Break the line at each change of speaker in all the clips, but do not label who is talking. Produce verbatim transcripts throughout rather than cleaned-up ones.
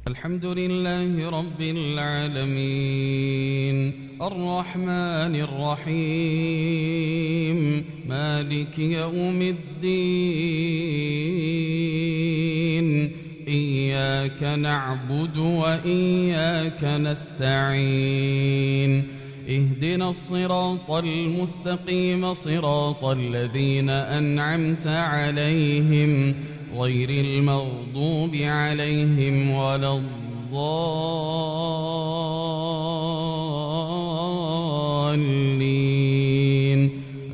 الحمد لله رب العالمين الرحمن الرحيم مالك يوم الدين إياك نعبد وإياك نستعين اهدنا الصراط المستقيم صراط الذين أنعمت عليهم غير المغضوب عليهم ولا الضالين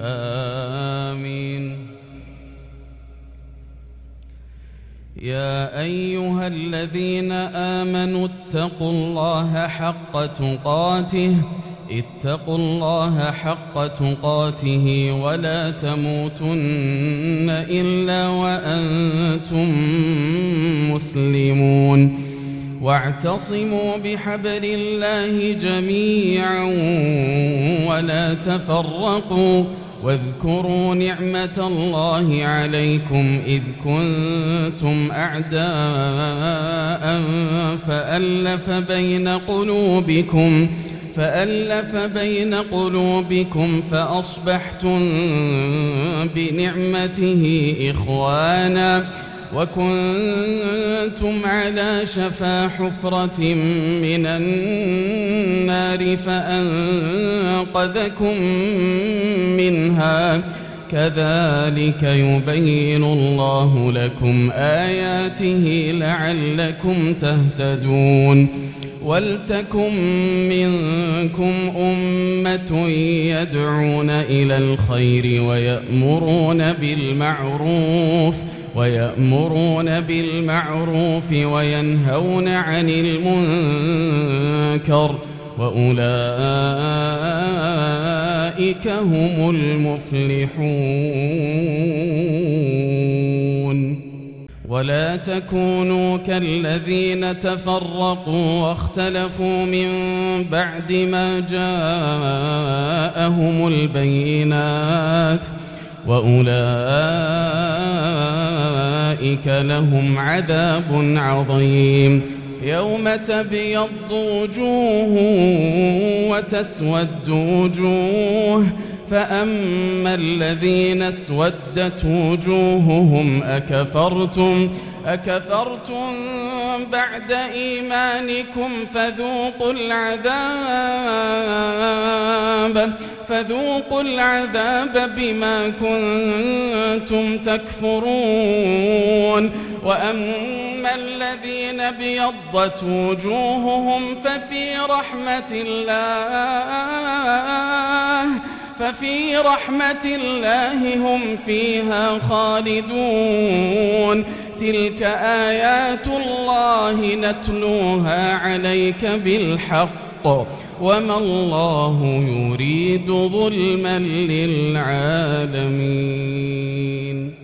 آمين. يا أيها الذين آمنوا اتقوا الله حق تقاته اتقوا الله حق تقاته ولا تموتن إلا وأنتم مسلمون واعتصموا بحبل الله جميعا ولا تفرقوا واذكروا نعمة الله عليكم إذ كنتم أعداء فألف بين قلوبكم فألف بين قلوبكم فأصبحتم بنعمته إخوانا وكنتم على شفا حفرة من النار فأنقذكم منها كذلك يبين الله لكم آياته لعلكم تهتدون ولتكن منكم أمة يدعون إلى الخير ويأمرون بالمعروف ويأمرون بالمعروف وينهون عن المنكر وأولئك هم المفلحون. ولا تكونوا كالذين تفرقوا واختلفوا من بعد ما جاءهم البينات وأولئك لهم عذاب عظيم. يوم تبيض وجوه وتسود وجوه فأما الذين اسودت وجوههم أكفرتم أكفرتم بعد إيمانكم فذوقوا العذاب فذوقوا العذاب بما كنتم تكفرون. وأما الذين ابيضت وجوههم ففي رحمة الله ففي رحمة الله هم فيها خالدون. تلك آيات الله نتلوها عليك بالحق وما الله يريد ظلما للعالمين.